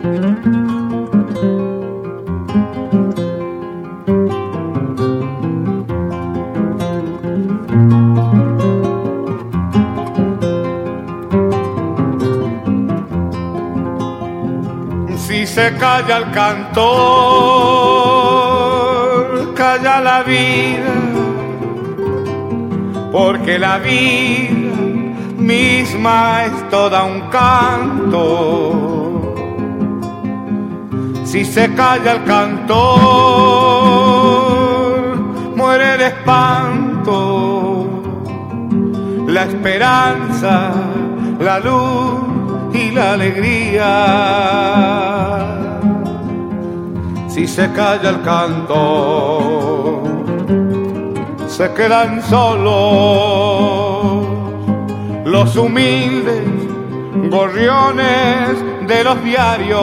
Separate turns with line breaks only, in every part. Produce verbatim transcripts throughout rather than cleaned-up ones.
Si se calla el cantor, calla la vida, porque la vida misma es toda un canto. Si se calla el cantor, muere el espanto, la esperanza, la luz y la alegría. Si se calla el canto, se quedan solos los humildes gorriones de los diarios,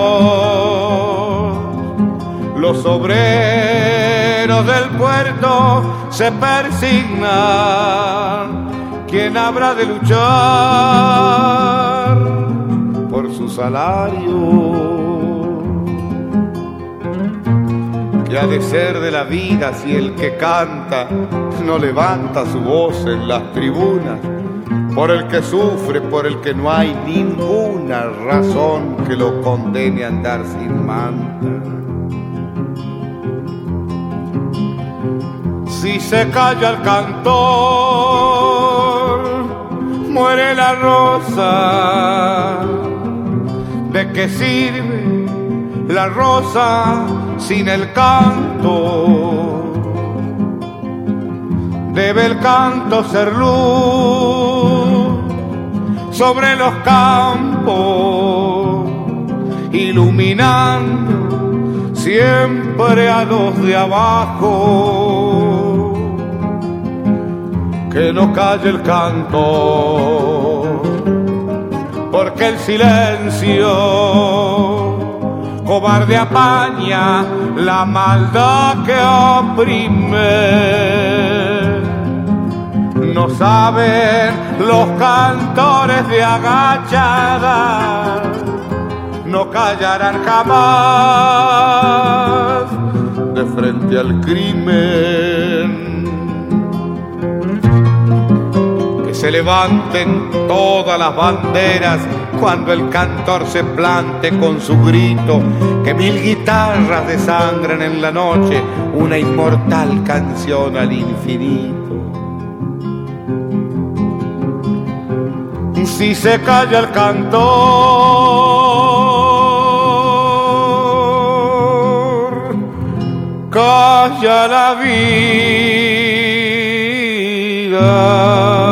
los obreros del puerto se persignan. ¿Quién habrá de luchar por su salario? ¿Qué ha de ser de la vida si el que canta no levanta su voz en las tribunas? Por el que sufre, por el que no hay ninguna razón que lo condene a andar sin manta. Si se calla el cantor, muere la rosa. ¿De qué sirve la rosa sin el canto? Debe el canto ser luz sobre los campos, iluminando siempre a los de abajo. Que no calle el canto, porque el silencio cobarde apaña la maldad que oprime. No saben los cantores de agachada, no callarán jamás de frente al crimen. Que se levanten todas las banderas cuando el cantor se plante con su grito, que mil guitarras desangren en la noche una inmortal canción al infinito. Si se calla el cantor, calla la vida.